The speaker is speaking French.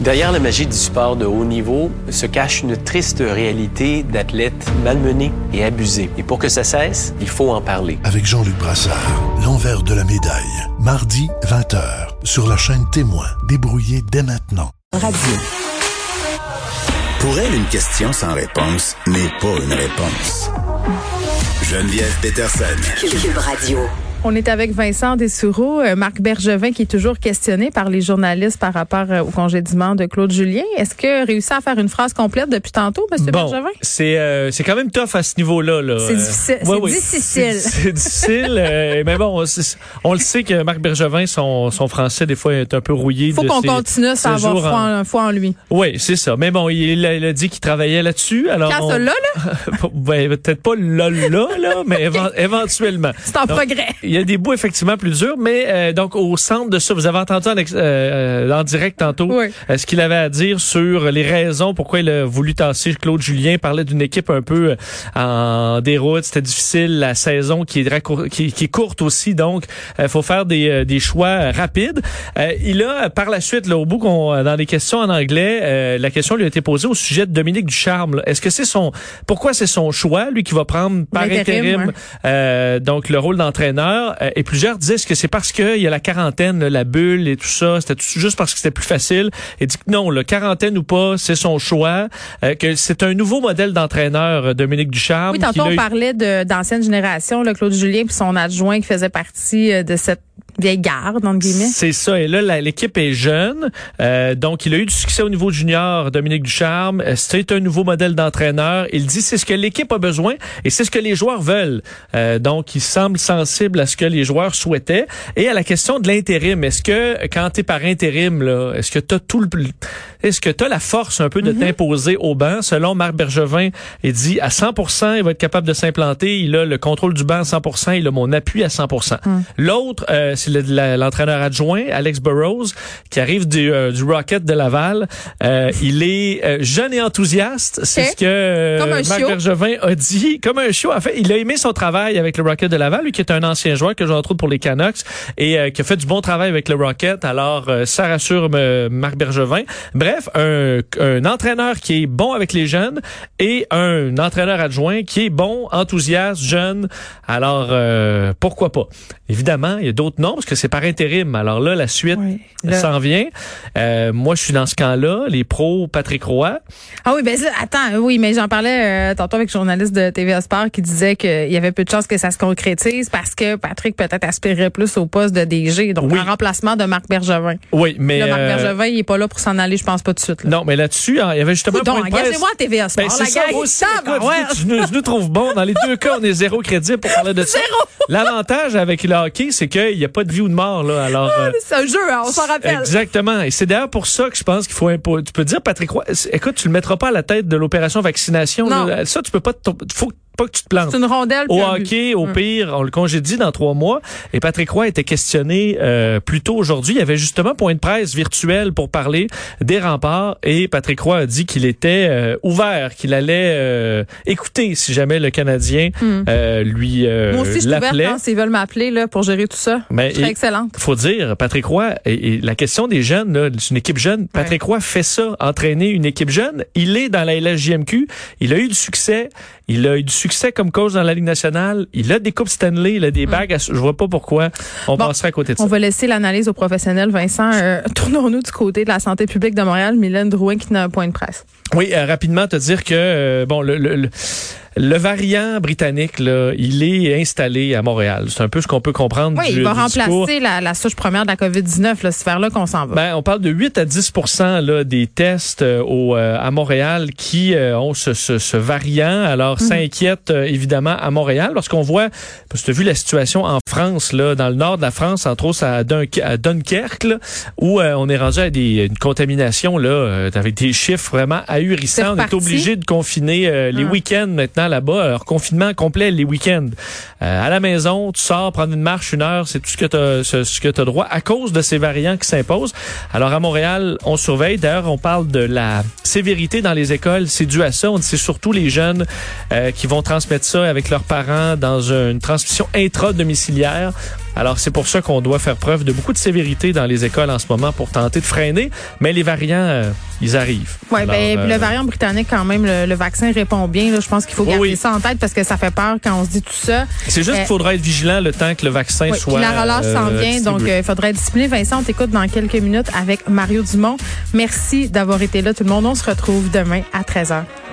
Derrière la magie du sport de haut niveau se cache une triste réalité d'athlètes malmenés et abusés. Et pour que ça cesse, il faut en parler. Avec Jean-Luc Brassard, l'envers de la médaille. Mardi, 20h, sur la chaîne Témoin. Débrouillé dès maintenant. Radio. Pour elle, une question sans réponse n'est pas une réponse. Geneviève Peterson. Cube Radio. On est avec Vincent Dessoureau, Marc Bergevin qui est toujours questionné par les journalistes par rapport au congédiement de Claude Julien. Est-ce que réussit à faire une phrase complète depuis tantôt, M. Bergevin? C'est quand même tough à ce niveau-là. Là. C'est difficile. C'est difficile. Mais bon, on le sait que Marc Bergevin, son français, des fois, est un peu rouillé. Il faut qu'on continue à avoir foi en lui. Oui, c'est ça. Mais bon, il a dit qu'il travaillait là-dessus. Alors quand ça là? Ben, peut-être pas là, mais éventuellement. C'est en progrès. Il y a des bouts effectivement plus durs, mais donc au centre de ça, vous avez entendu en direct tantôt ce qu'il avait à dire sur les raisons pourquoi il a voulu tasser Claude Julien. Il parlait d'une équipe un peu en déroute, c'était difficile, la saison qui est courte aussi, donc faut faire des choix rapides. Il a par la suite, là, au bout dans les questions en anglais, la question lui a été posée au sujet de Dominique Ducharme. Là. Est-ce que pourquoi c'est son choix, lui qui va prendre par intérim donc le rôle d'entraîneur? Et plusieurs disent que c'est parce qu'il y a la quarantaine, la bulle et tout ça. C'était juste parce que c'était plus facile. Il dit que non, la quarantaine ou pas, c'est son choix. Que c'est un nouveau modèle d'entraîneur, Dominique Ducharme. Oui, tantôt on parlait d'ancienne génération, là, Claude Julien puis son adjoint qui faisait partie de cette vieille garde, entre guillemets. C'est ça. Et là, l'équipe est jeune. Donc, il a eu du succès au niveau junior, Dominique Ducharme. C'est un nouveau modèle d'entraîneur. Il dit c'est ce que l'équipe a besoin et c'est ce que les joueurs veulent. Donc, il semble sensible à ce que les joueurs souhaitaient. Et à la question de l'intérim, est-ce que quand t'es par intérim, là, est-ce que t'as la force un peu de t'imposer au banc? Selon Marc Bergevin, il dit à 100%, il va être capable de s'implanter. Il a le contrôle du banc à 100%. Il a mon appui à 100%. L'autre, c'est l'entraîneur adjoint, Alex Burrows, qui arrive du Rocket de Laval. Il est jeune et enthousiaste. C'est ce que Marc Bergevin a dit. Comme un chiot. En fait, il a aimé son travail avec le Rocket de Laval, lui qui est un ancien joueur que joue entre autres pour les Canucks et qui a fait du bon travail avec le Rocket. Alors, ça rassure Marc Bergevin. Bref, un entraîneur qui est bon avec les jeunes et un entraîneur adjoint qui est bon, enthousiaste, jeune. Alors, pourquoi pas? Évidemment, il y a d'autres noms parce que c'est par intérim. Alors là, la suite s'en vient. Moi, je suis dans ce camp-là. Les pros, Patrick Roy. Ah oui, ben ça, attends, oui, mais j'en parlais tantôt avec le journaliste de TVA Sport qui disait qu'il y avait peu de chances que ça se concrétise parce que Patrick peut-être aspirait plus au poste de DG, donc en remplacement de Marc Bergevin. Oui, mais là, Marc Bergevin, il est pas là pour s'en aller, je pense pas tout de suite. Là. Non, mais là-dessus, il y avait justement un point de presse. Engagez-moi à TVA Sport, la gang. Aussi, je nous trouve bon. Dans les deux cas, on est zéro crédit pour parler de ça. L'avantage avec le hockey, c'est qu'il n'y a pas de vie ou de mort. Là. Alors, c'est un jeu, hein, on s'en rappelle. Exactement. Et c'est d'ailleurs pour ça que je pense qu'il faut... Tu peux dire, Patrick Roy, écoute, tu le mettras pas à la tête de l'opération vaccination. Là. Ça, tu peux pas... Faut pas que tu te plantes. C'est une rondelle. Au hockey, au pire, on le congédie dans 3 mois. Et Patrick Roy était questionné plus tôt aujourd'hui. Il y avait justement point de presse virtuel pour parler des remparts. Et Patrick Roy a dit qu'il était ouvert, qu'il allait écouter si jamais le Canadien lui Moi aussi, je suis ouverte quand ils veulent m'appeler là, pour gérer tout ça. Je serais excellente. Faut dire, Patrick Roy, et la question des jeunes, là, c'est une équipe jeune. Patrick Roy fait ça, entraîner une équipe jeune. Il est dans la LHJMQ. Il a eu du succès. Il a eu du succès comme coach dans la Ligue nationale. Il a des coupes Stanley, il a des bagues. Je vois pas pourquoi on passerait à côté de ça. On va laisser l'analyse aux professionnels. Vincent, tournons-nous du côté de la santé publique de Montréal. Mylène Drouin qui n'a un point de presse. Oui, rapidement te dire que le variant britannique, là, il est installé à Montréal. C'est un peu ce qu'on peut comprendre du il va remplacer la souche première de la COVID-19, là, c'est vers là qu'on s'en va. On parle de 8 à 10% là, des tests à Montréal qui ont ce variant. Alors, ça inquiète évidemment à Montréal parce qu'on voit, parce que tu as vu la situation en France, là, dans le nord de la France, entre autres à Dunkerque, là, où on est rendu à une contamination là, avec des chiffres vraiment ahurissants. On est obligé de confiner les week-ends maintenant là-bas, confinement complet les week-ends. À la maison, tu sors, prendre une marche 1 heure, c'est tout ce que t'as droit à cause de ces variants qui s'imposent. Alors à Montréal, on surveille. D'ailleurs, on parle de la sévérité dans les écoles. C'est dû à ça. On dit c'est surtout les jeunes qui vont transmettre ça avec leurs parents dans une transmission intra-domiciliaire. Alors, c'est pour ça qu'on doit faire preuve de beaucoup de sévérité dans les écoles en ce moment pour tenter de freiner. Mais les variants, ils arrivent. Oui, le variant britannique, quand même, le vaccin répond bien. Là. Je pense qu'il faut garder ça en tête parce que ça fait peur quand on se dit tout ça. C'est juste qu'il faudra être vigilant le temps que le vaccin soit la relâche s'en vient, donc il faudra être discipliné. Vincent, on t'écoute dans quelques minutes avec Mario Dumont. Merci d'avoir été là, tout le monde. On se retrouve demain à 13h.